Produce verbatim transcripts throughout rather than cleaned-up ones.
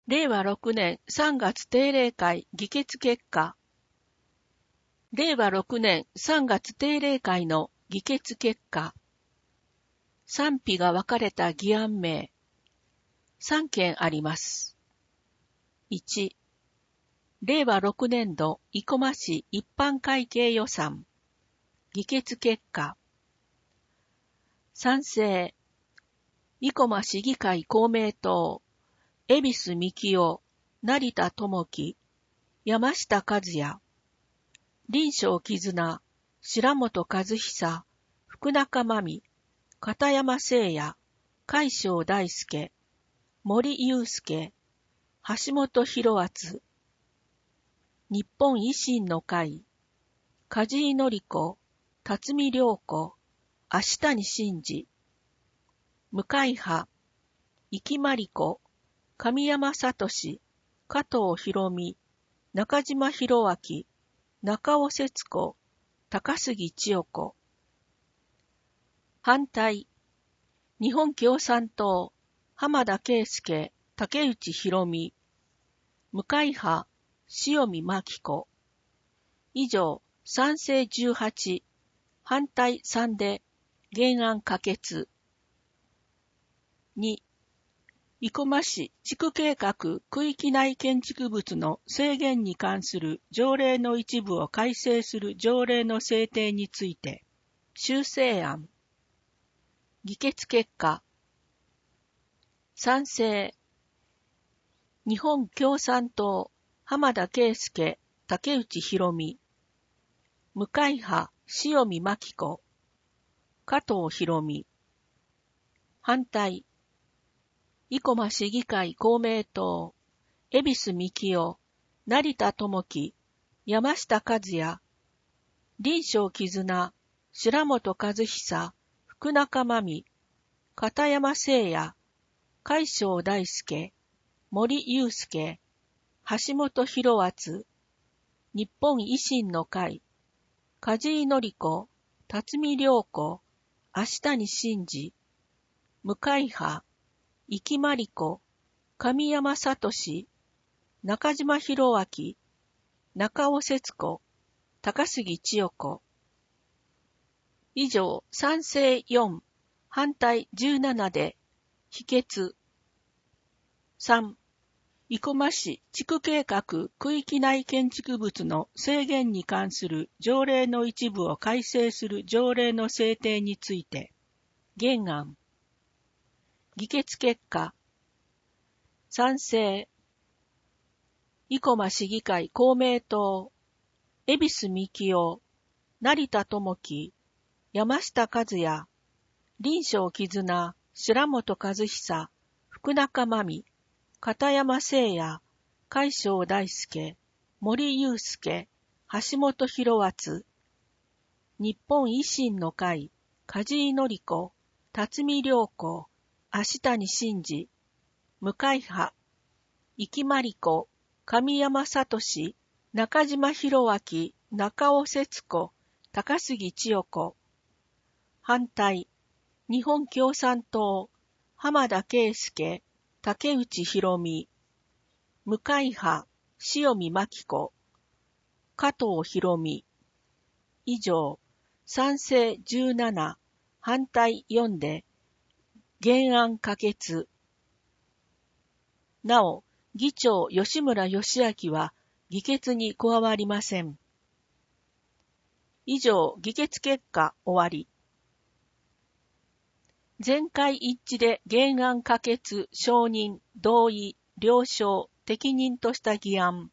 れいわろくねんさんがつ定例会議決結果。れいわろくねんさんがつ定例会の議決結果。賛否が分かれた議案名。さんけんあります。いち、れいわろくねんど生駒市一般会計予算。議決結果。賛成。生駒市議会公明党。恵比寿幹夫、成田智樹、山下和也。林章絆、白本和久、福中真美、片山聖也、海将大輔、森祐介、橋本博敦。日本維新の会、梶井紀子、辰巳良子、足谷真治。無会派、生木真理子、神山聡、加藤博美、中島博明、中尾節子、高杉千代子。反対、日本共産党、浜田圭介、竹内博美。無会派、塩見真紀子。以上、賛成じゅうはち、反対さんで、原案可決。に、生駒市地区計画区域内建築物の制限に関する条例の一部を改正する条例の制定について、修正案。議決結果。賛成。日本共産党、浜田圭介、竹内博美。無会派、塩見真紀子。加藤博美。反対。生駒市議会公明党、恵比寿幹夫、成田智樹、山下和也、林章絆、白本和久、福中真美、片山聖也、海将大輔、森祐介、橋本博敦、日本維新の会、梶井紀子、辰巳良子、足谷真治、無会派、生木真理子、神山聡、中島博明、中尾節子、高杉千代子。以上、賛成よん、反対じゅうななで、否決。さん、生駒市地区計画区域内建築物の制限に関する条例の一部を改正する条例の制定について、原案。議決結果。賛成。生駒市議会公明党、恵比寿幹夫、成田智樹、山下和也、林章絆、白本和久、福中真美、片山聖也、海将大輔、森祐介、橋本博敦。日本維新の会、梶井紀子、辰巳良子、足谷真治。無会派、生木真理子、神山聡、中島博明、中尾節子、高杉千代子。反対、日本共産党、浜田圭介、竹内博美。無会派、塩見真紀子、加藤博美。以上、賛成じゅうなな、反対よんで、原案可決。なお、議長吉村義明は議決に加わりません。以上、議決結果終わり。全会一致で原案可決、承認、同意、了承、適任とした議案。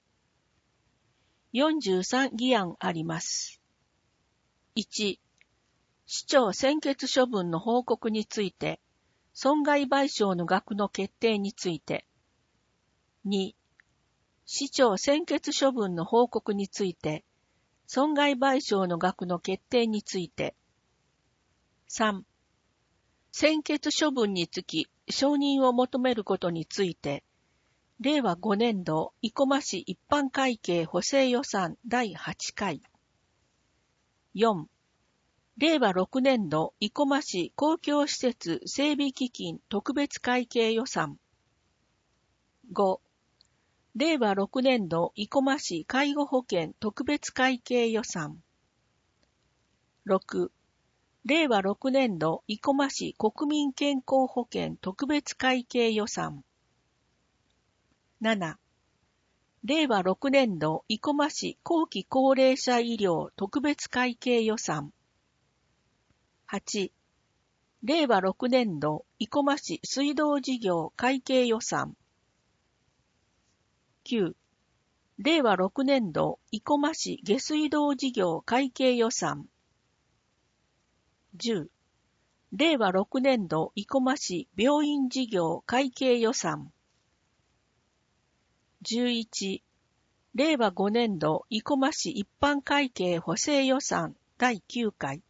よんじゅうさん議案あります。いち、市長専決処分の報告について、損害賠償の額の決定について。に、市長専決処分の報告について、損害賠償の額の決定について。さん、専決処分につき承認を求めることについて、れいわごねんど生駒市一般会計補正予算だいはちかい。よん、れいわろくねんど生駒市公共施設整備基金特別会計予算。 ご、れいわろくねんど生駒市介護保険特別会計予算。ろく、れいわろくねんど生駒市国民健康保険特別会計予算。なな、れいわろくねんど生駒市後期高齢者医療特別会計予算。はち、れいわろくねんど生駒市水道事業会計予算。きゅう、れいわろくねんど生駒市下水道事業会計予算。じゅう、れいわろくねんど生駒市病院事業会計予算。じゅういち、れいわごねんど生駒市一般会計補正予算だいきゅうかい。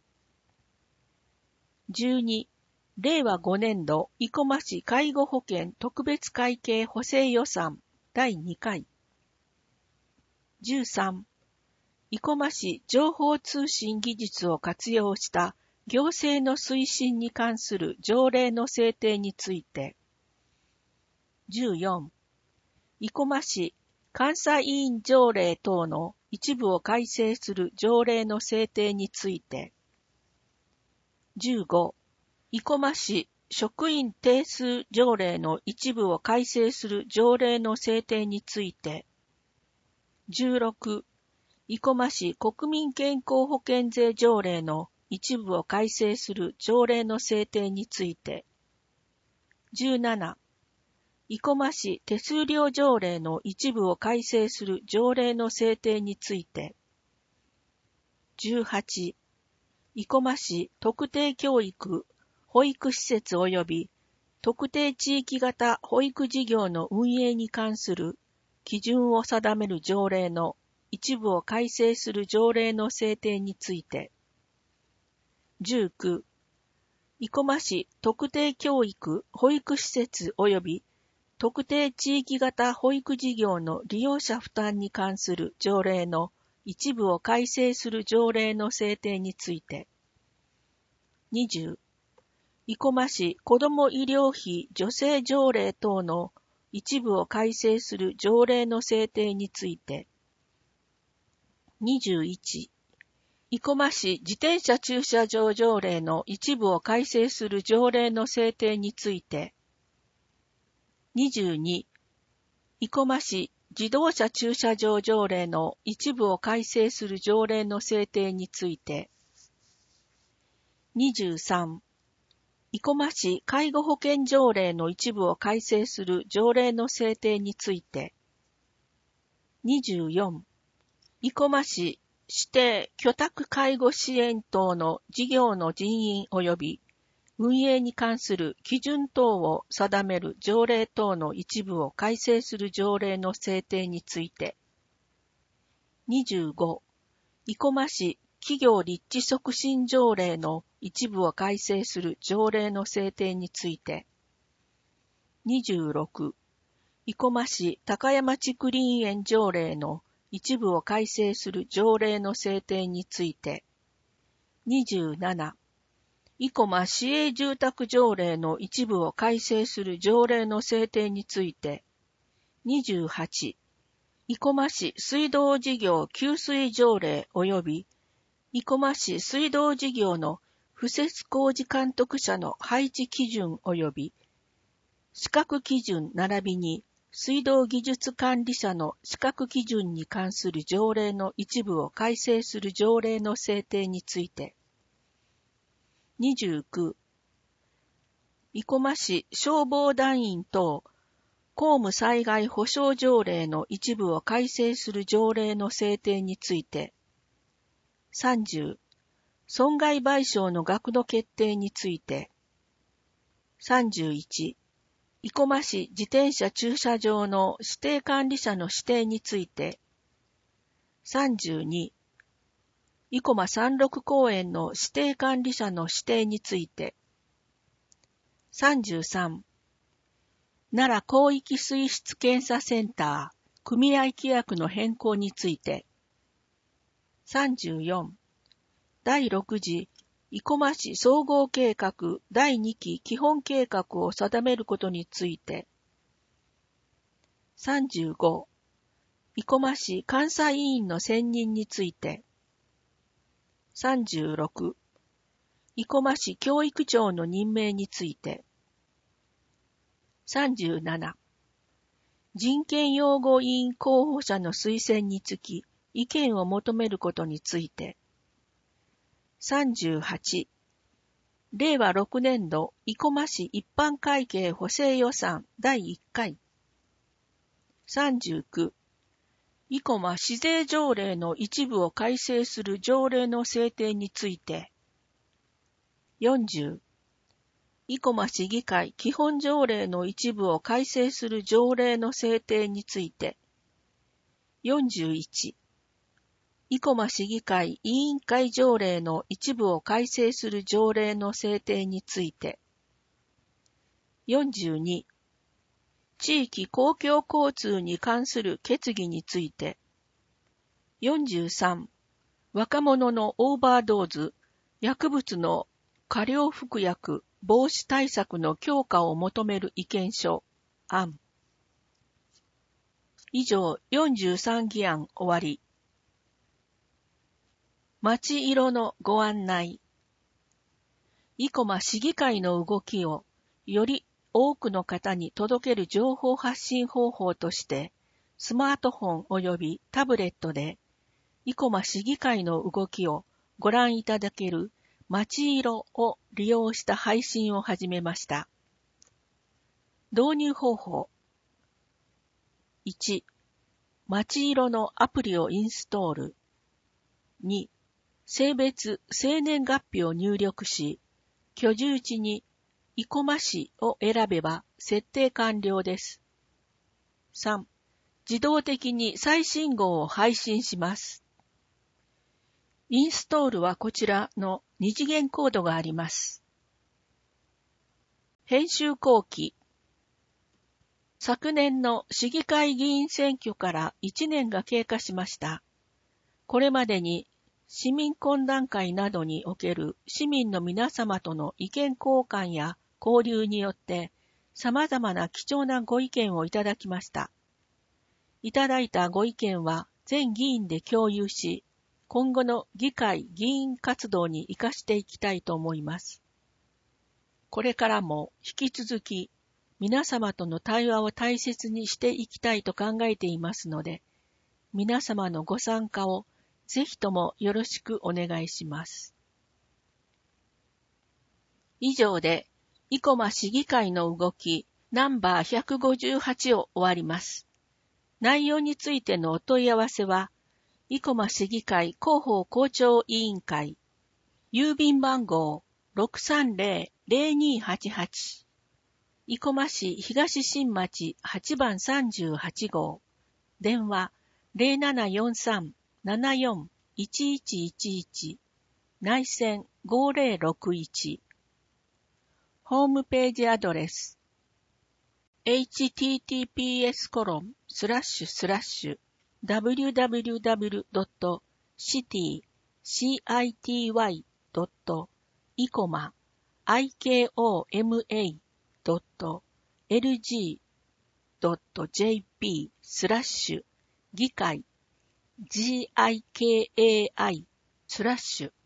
じゅうに、れいわごねんど生駒市介護保険特別会計補正予算だいにかい。じゅうさん、生駒市情報通信技術を活用した行政の推進に関する条例の制定について。じゅうよん、生駒市監査委員条例等の一部を改正する条例の制定について。じゅうご、生駒市職員定数条例の一部を改正する条例の制定について。じゅうろく、生駒市国民健康保険税条例の一部を改正する条例の制定について。じゅうなな、生駒市手数料条例の一部を改正する条例の制定について。じゅうはち、生駒市特定教育、保育施設及び特定地域型保育事業の運営に関する基準を定める条例の一部を改正する条例の制定について。じゅうきゅう、生駒市特定教育、保育施設及び特定地域型保育事業の利用者負担に関する条例の一部を改正する条例の制定について。にじゅう、生駒市子ども医療費助成条例等の一部を改正する条例の制定について。にじゅういち、生駒市自転車駐車場条例の一部を改正する条例の制定について。にじゅうに、生駒市自動車駐車場条例の一部を改正する条例の制定について。にじゅうさん、生駒市介護保険条例の一部を改正する条例の制定について。にじゅうよん、生駒市指定居宅介護支援等の事業の人員及び運営に関する基準等を定める条例等の一部を改正する条例の制定について。にじゅうご、生駒市企業立地促進条例の一部を改正する条例の制定について。にじゅうろく、生駒市高山竹林園条例の一部を改正する条例の制定について。にじゅうなな、生駒市営住宅条例の一部を改正する条例の制定について。にじゅうはち、生駒市水道事業給水条例及び生駒市水道事業の敷設工事監督者の配置基準及び資格基準並びに水道技術管理者の資格基準に関する条例の一部を改正する条例の制定について。にじゅうきゅう、生駒市消防団員等公務災害保障条例の一部を改正する条例の制定について。さんじゅう、損害賠償の額の決定について。さんじゅういち、生駒市自転車駐車場の指定管理者の指定について。さんじゅうに、生駒三六公園の指定管理者の指定について。さんじゅうさん、奈良広域水質検査センター組合規約の変更について。さんじゅうよん、だいろく次生駒市総合計画だいにき基本計画を定めることについて。 さんじゅうご、生駒市監査委員の選任について。さんじゅうろく、生駒市教育長の任命について。さんじゅうなな、人権擁護委員候補者の推薦につき意見を求めることについて。さんじゅうはち、れいわろくねんど生駒市一般会計補正予算だいいっかい。さんじゅうきゅう、生駒市税条例の一部を改正する条例の制定について。よんじゅう、生駒市議会基本条例の一部を改正する条例の制定について。よんじゅういち、生駒市議会委員会条例の一部を改正する条例の制定について。よんじゅうに、地域公共交通に関する決議について。よんじゅうさん、若者のオーバードーズ、薬物の過量服薬防止対策の強化を求める意見書、案。以上、よんじゅうさんぎ案終わり。町色のご案内。生駒市議会の動きをより多くの方に届ける情報発信方法として、スマートフォン及びタブレットで、生駒市議会の動きをご覧いただける町色を利用した配信を始めました。導入方法。いち、町色のアプリをインストール。に、性別、生年月日を入力し、居住地に生駒市を選べば設定完了です。さん、自動的に最新号を配信します。インストールはこちらの二次元コードがあります。編集後期。昨年の市議会議員選挙からいちねんが経過しました。これまでに市民懇談会などにおける市民の皆様との意見交換や交流によって様々な貴重なご意見をいただきました。いただいたご意見は全議員で共有し、今後の議会議員活動に生かしていきたいと思います。これからも引き続き皆様との対話を大切にしていきたいと考えていますので、皆様のご参加をぜひともよろしくお願いします。以上で、生駒市議会の動きナンバーひゃくごじゅうはちを終わります。内容についてのお問い合わせは、生駒市議会広報広聴委員会、郵便番号 ろくさんぜろ ぜろにはちはち、生駒市東新町はちばんさんじゅうはちごう、電話 ゼロななよんさん ななよん いちいちいちいち、内線ごぜろろくいち、ホームページアドレス エイチティーティーピーエスコロンスラッシュスラッシュダブリューダブリューダブリュードットシティドットイコマドットエルジードットジェーピー スラッシュ議会 ギカイ スラッシュ